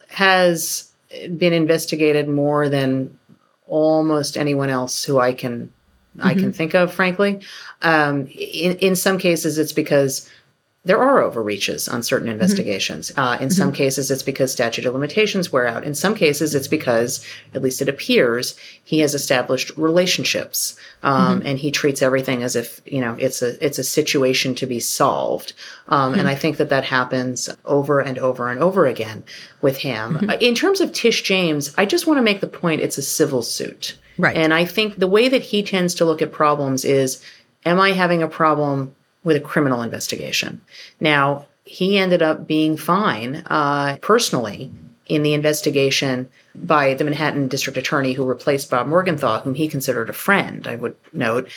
has been investigated more than almost anyone else who I can think of, frankly. In some cases, it's because there are overreaches on certain investigations. In some cases, it's because statute of limitations wear out. In some cases, it's because, at least it appears, he has established relationships, and he treats everything as if it's a situation to be solved. And I think that happens over and over and over again with him. In terms of Tish James, I just want to make the point: it's a civil suit, right? And I think the way that he tends to look at problems is, am I having a problem with a criminal investigation? Now, he ended up being fine personally in the investigation by the Manhattan District Attorney who replaced Bob Morgenthau, whom he considered a friend, I would note.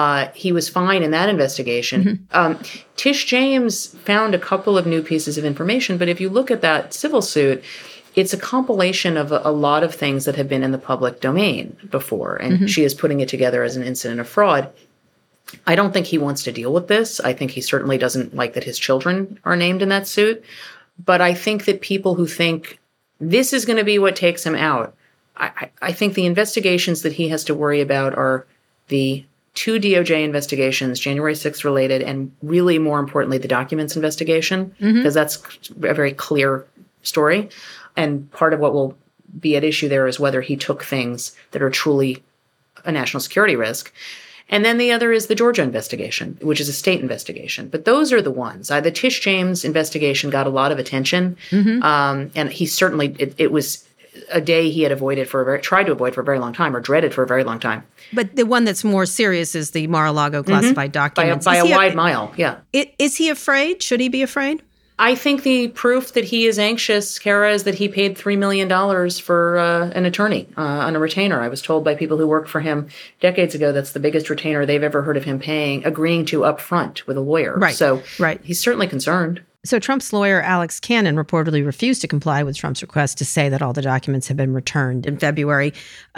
He was fine in that investigation. Tish James found a couple of new pieces of information, but if you look at that civil suit, it's a compilation of a lot of things that have been in the public domain before, and she is putting it together as an incident of fraud. I don't think he wants to deal with this. I think he certainly doesn't like that his children are named in that suit. But I think that people who think this is going to be what takes him out, I think the investigations that he has to worry about are the two DOJ investigations, January 6th related, and really more importantly, the documents investigation, because that's a very clear story. And part of what will be at issue there is whether he took things that are truly a national security risk. And then the other is the Georgia investigation, which is a state investigation. But those are the ones. The Tish James investigation got a lot of attention. And he certainly, it was a day he had tried to avoid for a very long time, or dreaded for a very long time. But the one that's more serious is the Mar-a-Lago classified documents. By a wide mile, yeah. Is he afraid? Should he be afraid? I think the proof that he is anxious, Kara, is that he paid $3 million for an attorney on a retainer. I was told by people who worked for him decades ago that's the biggest retainer they've ever heard of him agreeing to up front with a lawyer. Right. So he's certainly concerned. So Trump's lawyer, Alex Cannon, reportedly refused to comply with Trump's request to say that all the documents had been returned in February.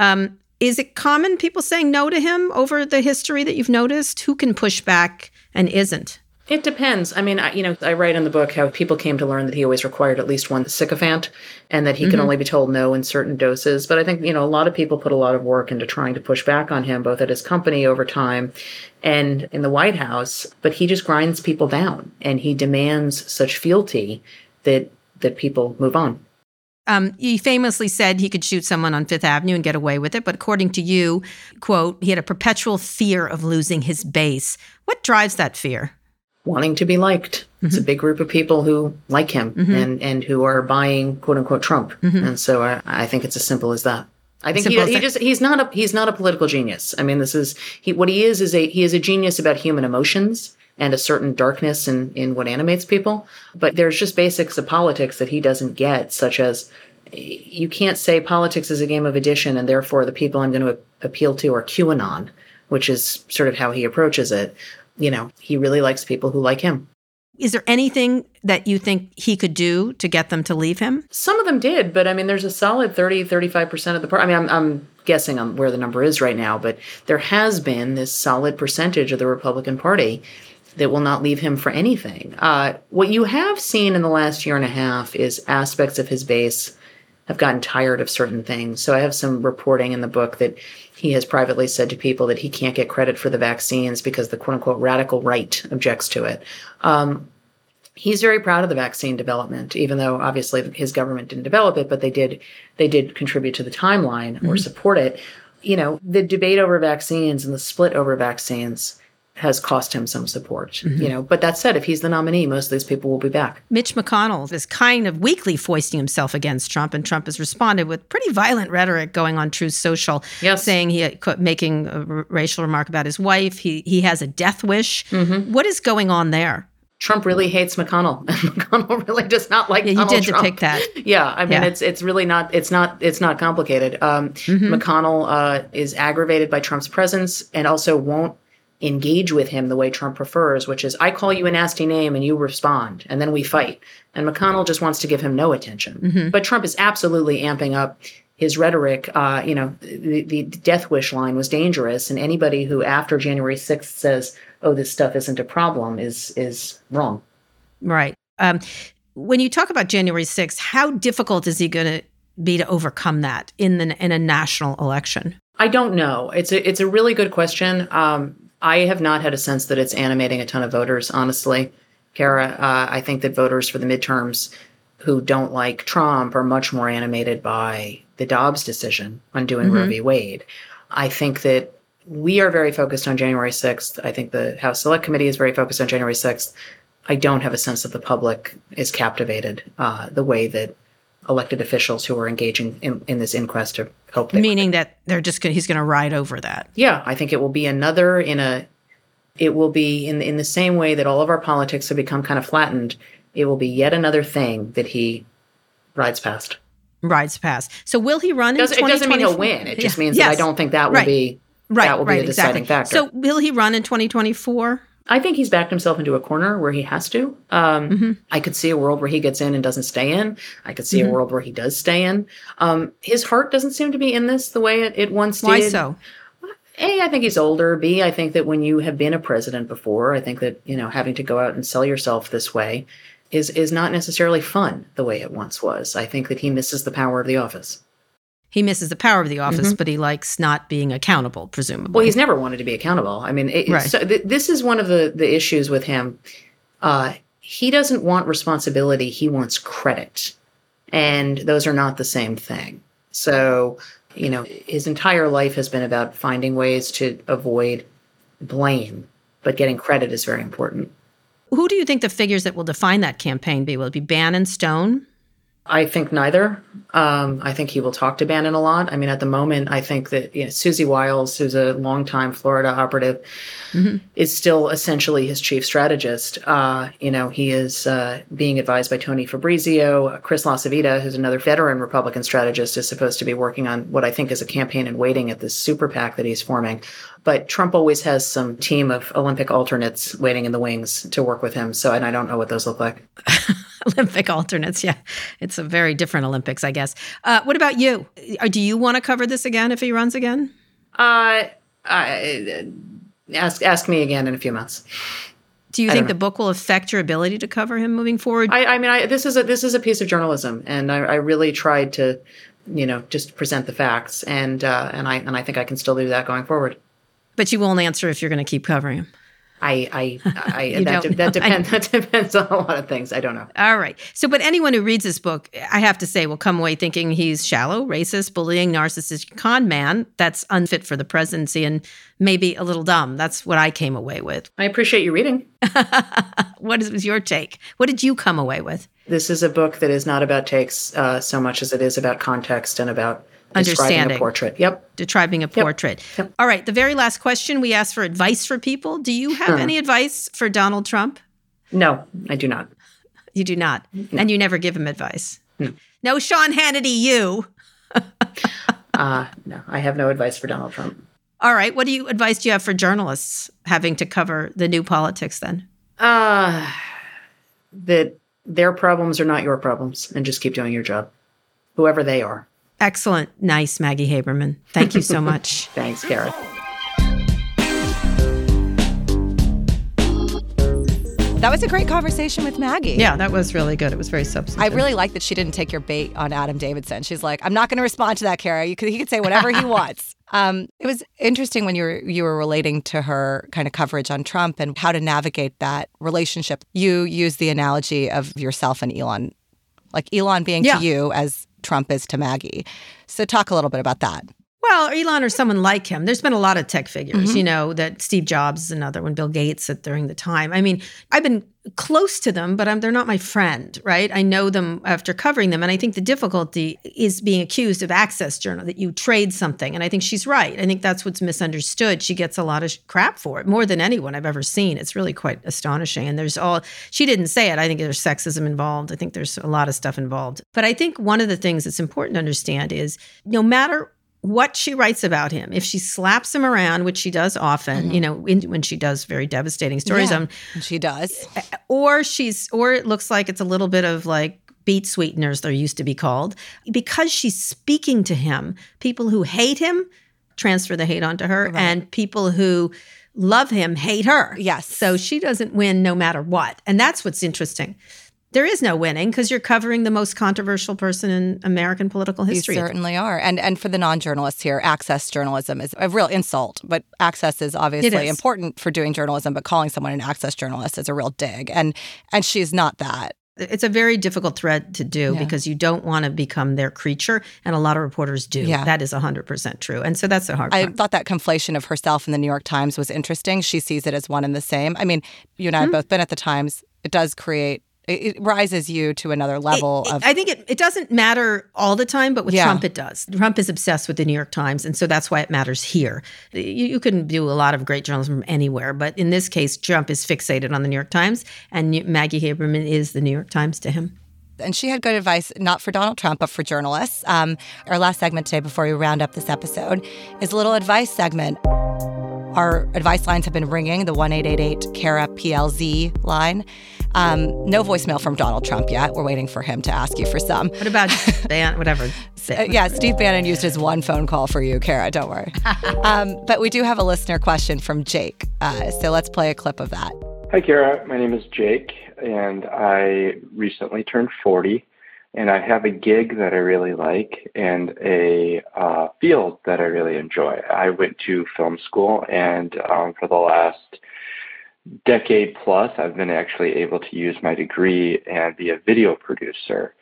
Is it common, people saying no to him over the history that you've noticed? Who can push back and isn't? It depends. I mean, I write in the book how people came to learn that he always required at least one sycophant and that he could only be told no in certain doses. But I think, a lot of people put a lot of work into trying to push back on him, both at his company over time and in the White House. But he just grinds people down and he demands such fealty that people move on. He famously said he could shoot someone on Fifth Avenue and get away with it. But according to you, quote, he had a perpetual fear of losing his base. What drives that fear? Wanting to be liked. It's a big group of people who like him and who are buying quote unquote Trump. And so I think it's as simple as that. I think he's not a political genius. I mean, what he is a genius about human emotions and a certain darkness in what animates people. But there's just basics of politics that he doesn't get, such as you can't say politics is a game of addition and therefore the people I'm going to appeal to are QAnon, which is sort of how he approaches it. He really likes people who like him. Is there anything that you think he could do to get them to leave him? Some of them did, but I mean, there's a solid 35% of the party. I mean, I'm guessing on where the number is right now, but there has been this solid percentage of the Republican Party that will not leave him for anything. What you have seen in the last year and a half is aspects of his base have gotten tired of certain things. So I have some reporting in the book that he has privately said to people that he can't get credit for the vaccines because the quote-unquote radical right objects to it. He's very proud of the vaccine development, even though obviously his government didn't develop it, but they did contribute to the timeline or support it. The debate over vaccines and the split over vaccines has cost him some support, But that said, if he's the nominee, most of these people will be back. Mitch McConnell is kind of weakly foisting himself against Trump, and Trump has responded with pretty violent rhetoric going on Truth Social, saying making a racial remark about his wife. He has a death wish. What is going on there? Trump really hates McConnell, and McConnell really does not like Donald Trump. You did depict that. Yeah, I mean, it's really not. It's not complicated. McConnell is aggravated by Trump's presence, and also won't engage with him the way Trump prefers, which is I call you a nasty name and you respond, and then we fight. And McConnell just wants to give him no attention. But Trump is absolutely amping up his rhetoric. The death wish line was dangerous, and anybody who after January 6th says, "Oh, this stuff isn't a problem," is wrong. Right. When you talk about January 6th, how difficult is he going to be to overcome that in a national election? I don't know. It's a really good question. I have not had a sense that it's animating a ton of voters, honestly, Kara. I think that voters for the midterms who don't like Trump are much more animated by the Dobbs decision on doing Roe v. Wade. I think that we are very focused on January 6th. I think the House Select Committee is very focused on January 6th. I don't have a sense that the public is captivated the way that elected officials who are engaging in this inquest to hope they meaning that they're just he's going to ride over that. Yeah, I think it will be in the same way that all of our politics have become kind of flattened. It will be yet another thing that he rides past. So will he run in 2024? It doesn't mean he'll win. It just means that I don't think that will be a deciding factor. So will he run in 2024? I think he's backed himself into a corner where he has to. I could see a world where he gets in and doesn't stay in. I could see a world where he does stay in. His heart doesn't seem to be in this the way it once did. Why so? A, I think he's older. B, I think that when you have been a president before, I think that, having to go out and sell yourself this way is not necessarily fun the way it once was. I think that he misses the power of the office. He misses the power of the office, but he likes not being accountable, presumably. Well, he's never wanted to be accountable. I mean, this is one of the issues with him. He doesn't want responsibility. He wants credit. And those are not the same thing. So, his entire life has been about finding ways to avoid blame, but getting credit is very important. Who do you think the figures that will define that campaign be? Will it be Bannon, Stone? I think neither. I think he will talk to Bannon a lot. I mean, at the moment, I think that Susie Wiles, who's a longtime Florida operative, is still essentially his chief strategist. He is being advised by Tony Fabrizio. Chris LaCivita, who's another veteran Republican strategist, is supposed to be working on what I think is a campaign in waiting at this super PAC that he's forming. But Trump always has some team of Olympic alternates waiting in the wings to work with him. And I don't know what those look like. Olympic alternates, yeah. It's a very different Olympics, I guess. What about you? Do you want to cover this again if he runs again? Ask me again in a few months. Do you think the book will affect your ability to cover him moving forward? This is a piece of journalism, and I really tried to, just present the facts, and I think I can still do that going forward. But you won't answer if you're going to keep covering him. That depends on a lot of things. I don't know. All right. So, but anyone who reads this book, I have to say, will come away thinking he's shallow, racist, bullying, narcissistic con man that's unfit for the presidency and maybe a little dumb. That's what I came away with. I appreciate you reading. What was your take? What did you come away with? This is a book that is not about takes so much as it is about context and about describing a portrait. Yep. Describing a portrait. Yep. All right. The very last question, we asked for advice for people. Do you have any advice for Donald Trump? No, I do not. You do not? No. And you never give him advice? No. No, Sean Hannity, you. No, I have no advice for Donald Trump. All right. What advice do you have for journalists having to cover the new politics then? That their problems are not your problems, and just keep doing your job, whoever they are. Excellent. Nice, Maggie Haberman. Thank you so much. Thanks, Kara. That was a great conversation with Maggie. Yeah, that was really good. It was very substantive. I really like that she didn't take your bait on Adam Davidson. She's like, I'm not going to respond to that, Kara. He could say whatever he wants. It was interesting when you were relating to her kind of coverage on Trump and how to navigate that relationship. You used the analogy of yourself and Elon, like Elon being to you as Trump is to Maggie. So talk a little bit about that. Well, Elon or someone like him. There's been a lot of tech figures, that Steve Jobs is another one, Bill Gates during the time. I mean, I've been close to them, but they're not my friend, right? I know them after covering them. And I think the difficulty is being accused of access journal, that you trade something. And I think she's right. I think that's what's misunderstood. She gets a lot of crap for it, more than anyone I've ever seen. It's really quite astonishing. And she didn't say it. I think there's sexism involved. I think there's a lot of stuff involved. But I think one of the things that's important to understand is no matter what she writes about him, if she slaps him around, which she does often, when she does very devastating stories, she does, or it looks like it's a little bit of like beet sweeteners, they're used to be called, because she's speaking to him. People who hate him transfer the hate onto her, and people who love him hate her. Yes, so she doesn't win no matter what, and that's what's interesting. There is no winning because you're covering the most controversial person in American political history. You certainly are. And for the non-journalists here, access journalism is a real insult. But access is obviously important for doing journalism, but calling someone an access journalist is a real dig. And she's not that. It's a very difficult thread to do because you don't want to become their creature, and a lot of reporters do. Yeah. That is 100% true. And so that's a hard part. I thought that conflation of herself in the New York Times was interesting. She sees it as one and the same. I mean, you and I have both been at the Times. It does create... It rises you to another level of... I think it doesn't matter all the time, but with Trump it does. Trump is obsessed with the New York Times, and so that's why it matters here. You can do a lot of great journalism from anywhere, but in this case, Trump is fixated on the New York Times, and Maggie Haberman is the New York Times to him. And she had good advice, not for Donald Trump, but for journalists. Our last segment today, before we round up this episode, is a little advice segment. Our advice lines have been ringing, the 1-888-KARA-PLZ line. No voicemail from Donald Trump yet. We're waiting for him to ask you for some. What about whatever? Steve Bannon used his one phone call for you, Kara. Don't worry. But we do have a listener question from Jake. So let's play a clip of that. Hi, Kara. My name is Jake, and I recently turned 40. And I have a gig that I really like and a field that I really enjoy. I went to film school, and for the last decade plus, I've been actually able to use my degree and be a video producer.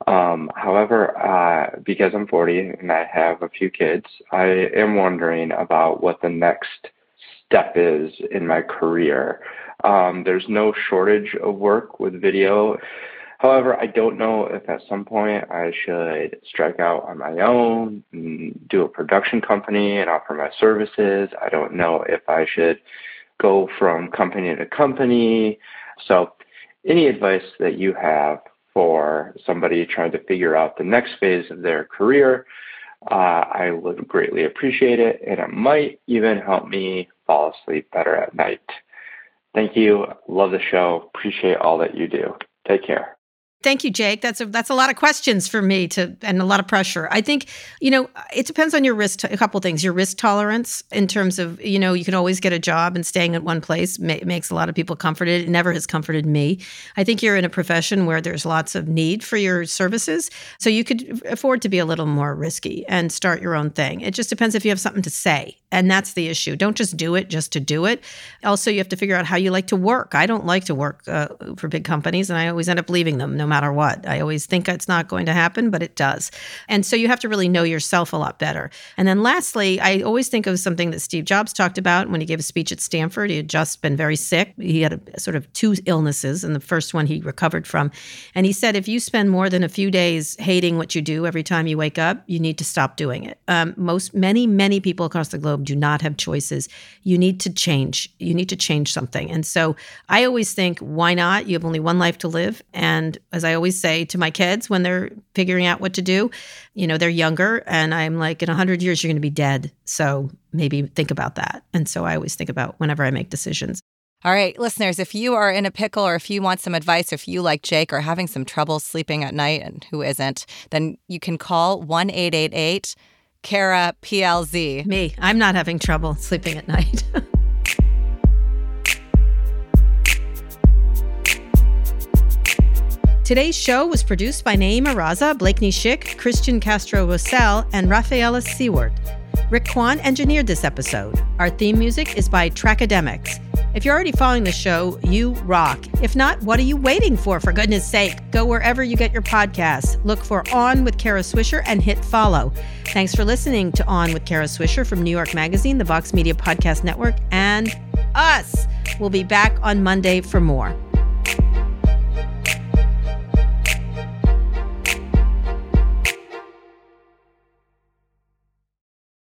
However, because I'm 40 and I have a few kids, I am wondering about what the next step is in my career. There's no shortage of work with video. However, I don't know if at some point I should strike out on my own, and do a production company and offer my services. I don't know if I should go from company to company. So any advice that you have for somebody trying to figure out the next phase of their career, I would greatly appreciate it. And it might even help me fall asleep better at night. Thank you. Love the show. Appreciate all that you do. Take care. Thank you, Jake. That's a lot of questions for me and a lot of pressure. I think, it depends on your risk, a couple things. Your risk tolerance in terms of, you can always get a job, and staying at one place makes a lot of people comforted. It never has comforted me. I think you're in a profession where there's lots of need for your services. So you could afford to be a little more risky and start your own thing. It just depends if you have something to say. And that's the issue. Don't just do it just to do it. Also, you have to figure out how you like to work. I don't like to work for big companies, and I always end up leaving them no matter what. I always think it's not going to happen, but it does. And so you have to really know yourself a lot better. And then lastly, I always think of something that Steve Jobs talked about when he gave a speech at Stanford. He had just been very sick. He had a sort of 2 illnesses, and the first one he recovered from. And he said, if you spend more than a few days hating what you do every time you wake up, you need to stop doing it. Many people across the globe do not have choices. You need to change. You need to change something. And so I always think, why not? You have only one life to live. And as I always say to my kids when they're figuring out what to do, they're younger, and I'm like, in 100 years, you're going to be dead. So maybe think about that. And so I always think about whenever I make decisions. All right, listeners, if you are in a pickle, or if you want some advice, or if you, like Jake, are having some trouble sleeping at night, and who isn't, then you can call 1-888-KARA-PLZ. Me, I'm not having trouble sleeping at night. Today's show was produced by Naima Raza, Blakeney Schick, Christian Castro-Rossell, and Rafaela Seward. Rick Kwan engineered this episode. Our theme music is by Trackademics. If you're already following the show, you rock. If not, what are you waiting for goodness sake? Go wherever you get your podcasts. Look for On with Kara Swisher and hit follow. Thanks for listening to On with Kara Swisher from New York Magazine, the Vox Media Podcast Network, and us. We'll be back on Monday for more.